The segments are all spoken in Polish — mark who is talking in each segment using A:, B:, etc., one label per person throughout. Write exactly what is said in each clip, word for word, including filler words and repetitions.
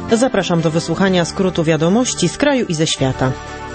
A: Zapraszam do wysłuchania skrótu wiadomości z kraju i ze świata.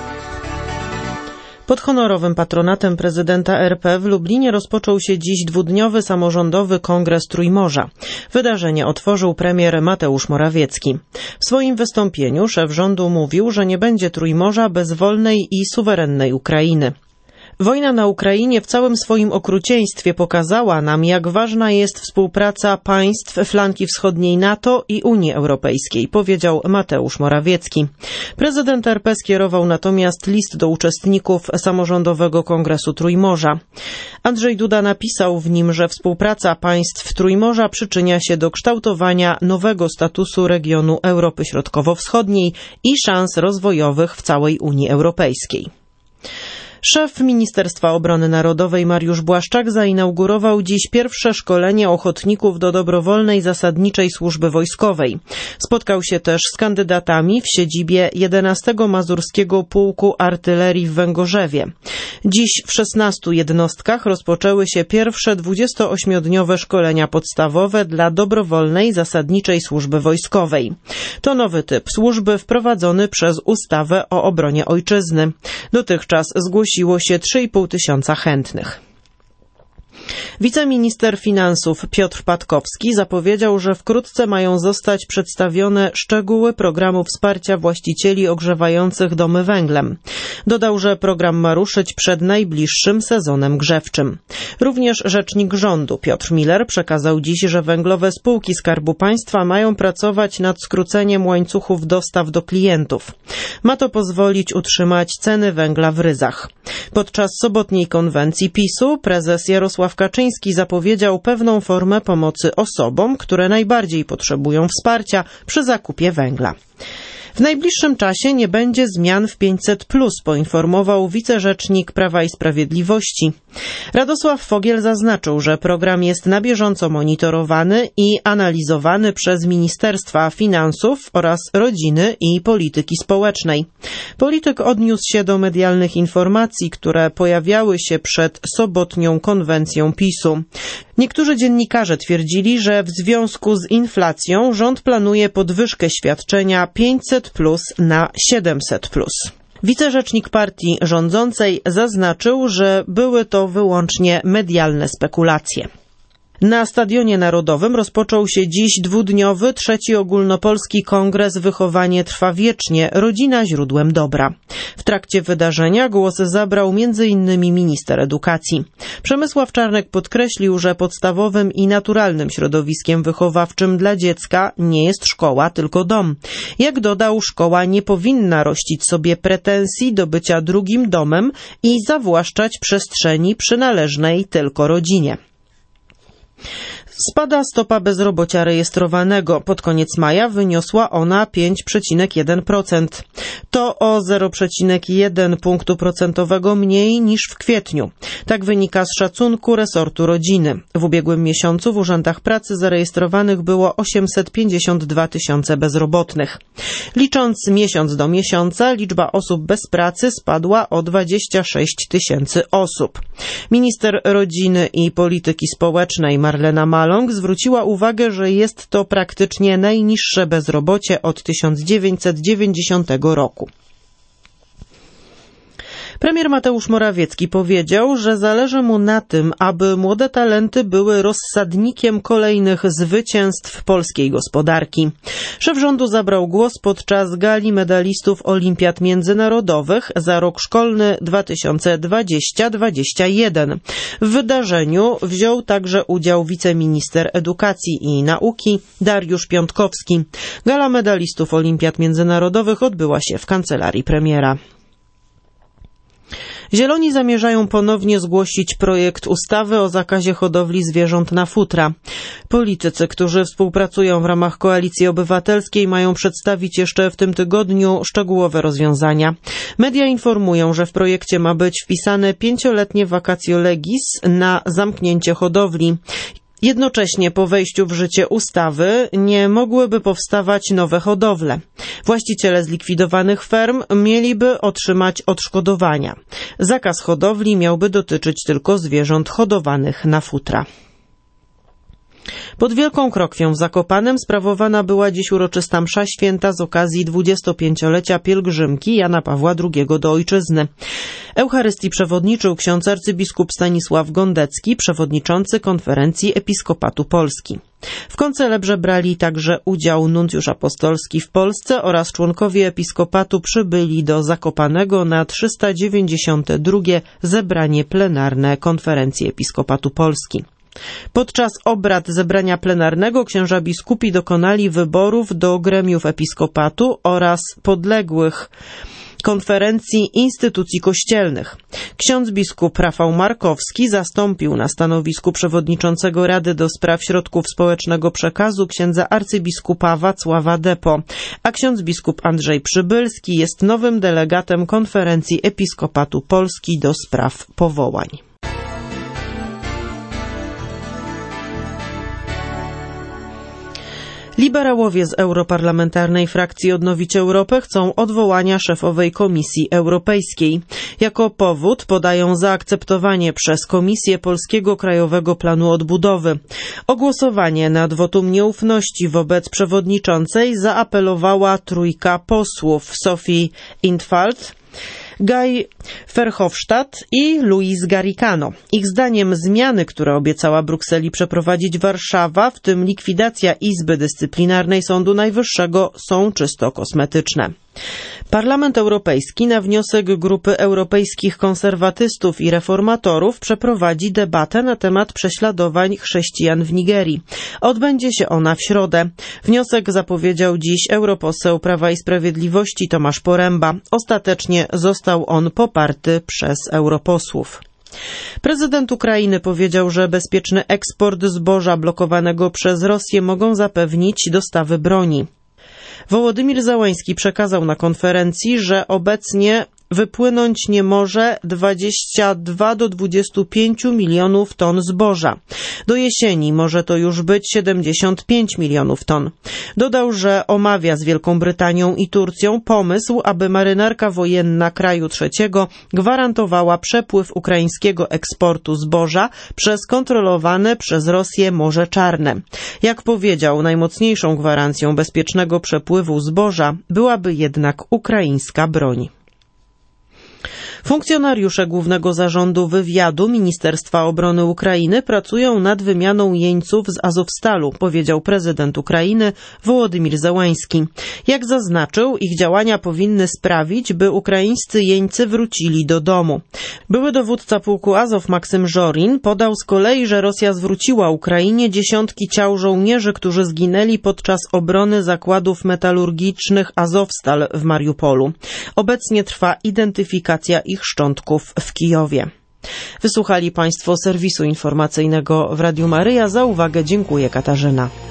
A: Pod honorowym patronatem prezydenta R P w Lublinie rozpoczął się dziś dwudniowy samorządowy kongres Trójmorza. Wydarzenie otworzył premier Mateusz Morawiecki. W swoim wystąpieniu szef rządu mówił, że nie będzie Trójmorza bez wolnej i suwerennej Ukrainy. Wojna na Ukrainie w całym swoim okrucieństwie pokazała nam, jak ważna jest współpraca państw flanki wschodniej NATO i Unii Europejskiej, powiedział Mateusz Morawiecki. Prezydent R P skierował natomiast list do uczestników samorządowego kongresu Trójmorza. Andrzej Duda napisał w nim, że współpraca państw Trójmorza przyczynia się do kształtowania nowego statusu regionu Europy Środkowo-Wschodniej i szans rozwojowych w całej Unii Europejskiej. Szef Ministerstwa Obrony Narodowej Mariusz Błaszczak zainaugurował dziś pierwsze szkolenie ochotników do dobrowolnej zasadniczej służby wojskowej. Spotkał się też z kandydatami w siedzibie jedenastego Mazurskiego Pułku Artylerii w Węgorzewie. Dziś w szesnastu jednostkach rozpoczęły się pierwsze dwudziestoośmiodniowe szkolenia podstawowe dla dobrowolnej zasadniczej służby wojskowej. To nowy typ służby wprowadzony przez ustawę o obronie ojczyzny. Dotychczas zgłosiło się trzy i pół tysiąca chętnych. Wiceminister finansów Piotr Patkowski zapowiedział, że wkrótce mają zostać przedstawione szczegóły programu wsparcia właścicieli ogrzewających domy węglem. Dodał, że program ma ruszyć przed najbliższym sezonem grzewczym. Również rzecznik rządu Piotr Miller przekazał dziś, że węglowe spółki Skarbu Państwa mają pracować nad skróceniem łańcuchów dostaw do klientów. Ma to pozwolić utrzymać ceny węgla w ryzach. Podczas sobotniej konwencji PiSu prezes Jarosław Kaczyński zapowiedział pewną formę pomocy osobom, które najbardziej potrzebują wsparcia przy zakupie węgla. W najbliższym czasie nie będzie zmian w pięćset plus, poinformował wicerzecznik Prawa i Sprawiedliwości. Radosław Fogiel zaznaczył, że program jest na bieżąco monitorowany i analizowany przez Ministerstwa Finansów oraz Rodziny i Polityki Społecznej. Polityk odniósł się do medialnych informacji, które pojawiały się przed sobotnią konwencją PiSu. Niektórzy dziennikarze twierdzili, że w związku z inflacją rząd planuje podwyżkę świadczenia pięćset plus na siedemset plus. Wicerzecznik partii rządzącej zaznaczył, że były to wyłącznie medialne spekulacje. Na Stadionie Narodowym rozpoczął się dziś dwudniowy, trzeci ogólnopolski kongres Wychowanie trwa wiecznie – Rodzina źródłem dobra. W trakcie wydarzenia głos zabrał między innymi minister edukacji. Przemysław Czarnek podkreślił, że podstawowym i naturalnym środowiskiem wychowawczym dla dziecka nie jest szkoła, tylko dom. Jak dodał, szkoła nie powinna rościć sobie pretensji do bycia drugim domem i zawłaszczać przestrzeni przynależnej tylko rodzinie. Spada stopa bezrobocia rejestrowanego. Pod koniec maja wyniosła ona pięć przecinek jeden procent. To o zero przecinek jeden punktu procentowego mniej niż w kwietniu. Tak wynika z szacunku resortu rodziny. W ubiegłym miesiącu w urzędach pracy zarejestrowanych było osiemset pięćdziesiąt dwa tysiące bezrobotnych. Licząc miesiąc do miesiąca, liczba osób bez pracy spadła o dwadzieścia sześć tysięcy osób. Minister Rodziny i Polityki Społecznej Marlena Maląg zwróciła uwagę, że jest to praktycznie najniższe bezrobocie od tysiąc dziewięćset dziewięćdziesiątego roku. Premier Mateusz Morawiecki powiedział, że zależy mu na tym, aby młode talenty były rozsadnikiem kolejnych zwycięstw polskiej gospodarki. Szef rządu zabrał głos podczas gali medalistów olimpiad międzynarodowych za rok szkolny dwa tysiące dwudziesty dwudziesty pierwszy. W wydarzeniu wziął także udział wiceminister edukacji i nauki Dariusz Piątkowski. Gala medalistów olimpiad międzynarodowych odbyła się w kancelarii premiera. Zieloni zamierzają ponownie zgłosić projekt ustawy o zakazie hodowli zwierząt na futra. Politycy, którzy współpracują w ramach Koalicji Obywatelskiej, mają przedstawić jeszcze w tym tygodniu szczegółowe rozwiązania. Media informują, że w projekcie ma być wpisane pięcioletnie vacatio legis na zamknięcie hodowli. Jednocześnie po wejściu w życie ustawy nie mogłyby powstawać nowe hodowle. Właściciele zlikwidowanych ferm mieliby otrzymać odszkodowania. Zakaz hodowli miałby dotyczyć tylko zwierząt hodowanych na futra. Pod Wielką Krokwią w Zakopanem sprawowana była dziś uroczysta msza święta z okazji dwudziestopięciolecia pielgrzymki Jana Pawła drugiego do ojczyzny. Eucharystii przewodniczył ksiądz arcybiskup Stanisław Gondecki, przewodniczący Konferencji Episkopatu Polski. W koncelebrze brali także udział nuncjusz apostolski w Polsce oraz członkowie episkopatu przybyli do Zakopanego na trzysta dziewięćdziesiąte drugie zebranie plenarne Konferencji Episkopatu Polski. Podczas obrad zebrania plenarnego księża biskupi dokonali wyborów do gremiów episkopatu oraz podległych konferencji instytucji kościelnych. Ksiądz biskup Rafał Markowski zastąpił na stanowisku przewodniczącego Rady do Spraw Środków Społecznego Przekazu księdza arcybiskupa Wacława Depo, a ksiądz biskup Andrzej Przybylski jest nowym delegatem Konferencji Episkopatu Polski do spraw powołań. Liberałowie z europarlamentarnej frakcji Odnowić Europę chcą odwołania szefowej Komisji Europejskiej. Jako powód podają zaakceptowanie przez Komisję Polskiego Krajowego Planu Odbudowy. O głosowanie nad wotum nieufności wobec przewodniczącej zaapelowała trójka posłów: Sophie in 't Veld, Guy Verhofstadt i Luis Garicano. Ich zdaniem zmiany, które obiecała Brukseli przeprowadzić Warszawa, w tym likwidacja Izby Dyscyplinarnej Sądu Najwyższego, są czysto kosmetyczne. Parlament Europejski na wniosek grupy europejskich konserwatystów i reformatorów przeprowadzi debatę na temat prześladowań chrześcijan w Nigerii. Odbędzie się ona w środę. Wniosek zapowiedział dziś europoseł Prawa i Sprawiedliwości Tomasz Poręba. Ostatecznie został on poparty przez europosłów. Prezydent Ukrainy powiedział, że bezpieczny eksport zboża blokowanego przez Rosję mogą zapewnić dostawy broni. Wołodymir Zełański przekazał na konferencji, że obecnie wypłynąć nie może dwadzieścia dwa do dwudziestu pięciu milionów ton zboża. Do jesieni może to już być siedemdziesiąt pięć milionów ton. Dodał, że omawia z Wielką Brytanią i Turcją pomysł, aby marynarka wojenna kraju trzeciego gwarantowała przepływ ukraińskiego eksportu zboża przez kontrolowane przez Rosję Morze Czarne. Jak powiedział, najmocniejszą gwarancją bezpiecznego przepływu zboża byłaby jednak ukraińska broń. Funkcjonariusze Głównego Zarządu Wywiadu Ministerstwa Obrony Ukrainy pracują nad wymianą jeńców z Azowstalu, powiedział prezydent Ukrainy Wołodymir Zełański. Jak zaznaczył, ich działania powinny sprawić, by ukraińscy jeńcy wrócili do domu. Były dowódca pułku Azow Maksym Żorin podał z kolei, że Rosja zwróciła Ukrainie dziesiątki ciał żołnierzy, którzy zginęli podczas obrony zakładów metalurgicznych Azowstal w Mariupolu. Obecnie trwa identyfikacja ich szczątków w Kijowie. Wysłuchali Państwo serwisu informacyjnego w Radiu Maryja. Za uwagę dziękuję, Katarzyna.